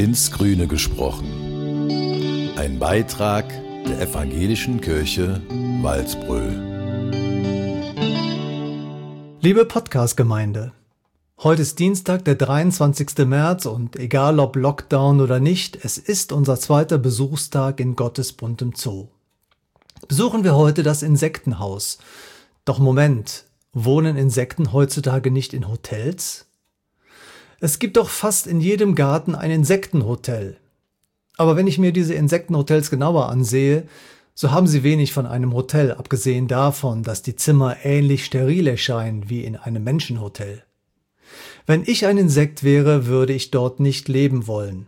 ins Grüne gesprochen. Ein Beitrag der Evangelischen Kirche Walsbröl. Liebe Podcast-Gemeinde, heute ist Dienstag, der 23. März und egal ob Lockdown oder nicht, es ist unser zweiter Besuchstag in Gottes buntem Zoo. Besuchen wir heute das Insektenhaus. Doch Moment, wohnen Insekten heutzutage nicht in Hotels? Es gibt doch fast in jedem Garten ein Insektenhotel. Aber wenn ich mir diese Insektenhotels genauer ansehe, so haben sie wenig von einem Hotel, abgesehen davon, dass die Zimmer ähnlich steril erscheinen wie in einem Menschenhotel. Wenn ich ein Insekt wäre, würde ich dort nicht leben wollen.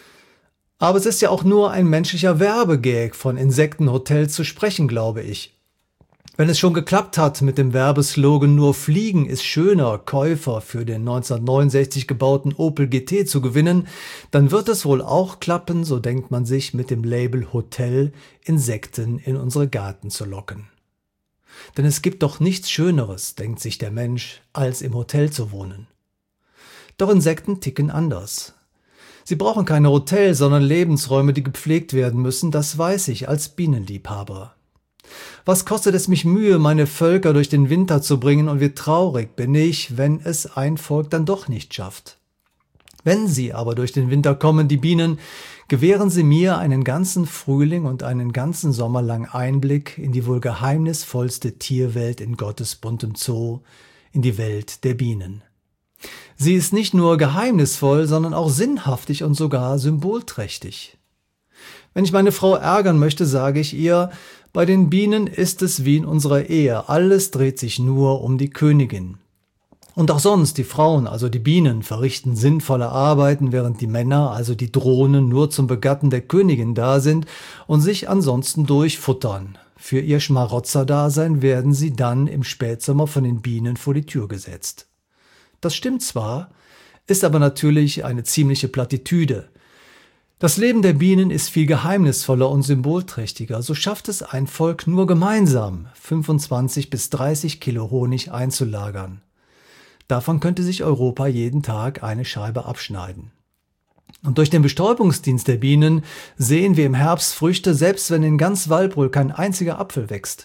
Aber es ist ja auch nur ein menschlicher Werbegag, von Insektenhotels zu sprechen, glaube ich. Wenn es schon geklappt hat mit dem Werbeslogan "Nur Fliegen ist schöner" Käufer für den 1969 gebauten Opel GT zu gewinnen, dann wird es wohl auch klappen, so denkt man sich, mit dem Label Hotel Insekten in unsere Garten zu locken. Denn es gibt doch nichts Schöneres, denkt sich der Mensch, als im Hotel zu wohnen. Doch Insekten ticken anders. Sie brauchen keine Hotels, sondern Lebensräume, die gepflegt werden müssen, das weiß ich als Bienenliebhaber. Was kostet es mich Mühe, meine Völker durch den Winter zu bringen, und wie traurig bin ich, wenn es ein Volk dann doch nicht schafft. Wenn sie aber durch den Winter kommen, die Bienen, gewähren sie mir einen ganzen Frühling und einen ganzen Sommer lang Einblick in die wohl geheimnisvollste Tierwelt in Gottes buntem Zoo, in die Welt der Bienen. Sie ist nicht nur geheimnisvoll, sondern auch sinnhaftig und sogar symbolträchtig. Wenn ich meine Frau ärgern möchte, sage ich ihr: Bei den Bienen ist es wie in unserer Ehe, alles dreht sich nur um die Königin. Und auch sonst, die Frauen, also die Bienen, verrichten sinnvolle Arbeiten, während die Männer, also die Drohnen, nur zum Begatten der Königin da sind und sich ansonsten durchfuttern. Für ihr Schmarotzerdasein werden sie dann im Spätsommer von den Bienen vor die Tür gesetzt. Das stimmt zwar, ist aber natürlich eine ziemliche Plattitüde. Das Leben der Bienen ist viel geheimnisvoller und symbolträchtiger. So schafft es ein Volk nur gemeinsam, 25 bis 30 Kilo Honig einzulagern. Davon könnte sich Europa jeden Tag eine Scheibe abschneiden. Und durch den Bestäubungsdienst der Bienen sehen wir im Herbst Früchte, selbst wenn in ganz Walsbröl kein einziger Apfel wächst.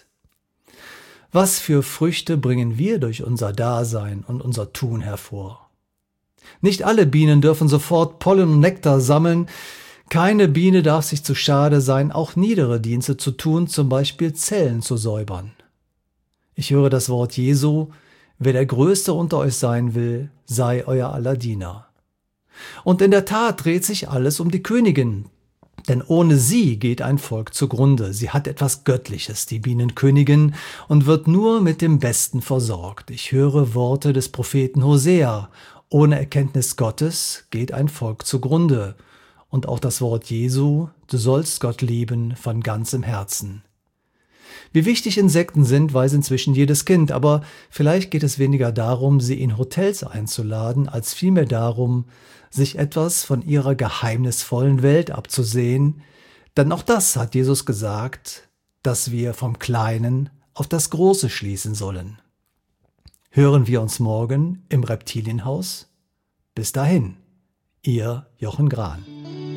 Was für Früchte bringen wir durch unser Dasein und unser Tun hervor? Nicht alle Bienen dürfen sofort Pollen und Nektar sammeln. Keine Biene darf sich zu schade sein, auch niedere Dienste zu tun, zum Beispiel Zellen zu säubern. Ich höre das Wort Jesu: Wer der Größte unter euch sein will, sei euer aller Diener. Und in der Tat dreht sich alles um die Königin. Denn ohne sie geht ein Volk zugrunde. Sie hat etwas Göttliches, die Bienenkönigin, und wird nur mit dem Besten versorgt. Ich höre Worte des Propheten Hosea: Ohne Erkenntnis Gottes geht ein Volk zugrunde. Und auch das Wort Jesu: Du sollst Gott lieben von ganzem Herzen. Wie wichtig Insekten sind, weiß inzwischen jedes Kind, aber vielleicht geht es weniger darum, sie in Hotels einzuladen, als vielmehr darum, sich etwas von ihrer geheimnisvollen Welt abzusehen, denn auch das hat Jesus gesagt, dass wir vom Kleinen auf das Große schließen sollen. Hören wir uns morgen im Reptilienhaus? Bis dahin, Ihr Jochen Grahn.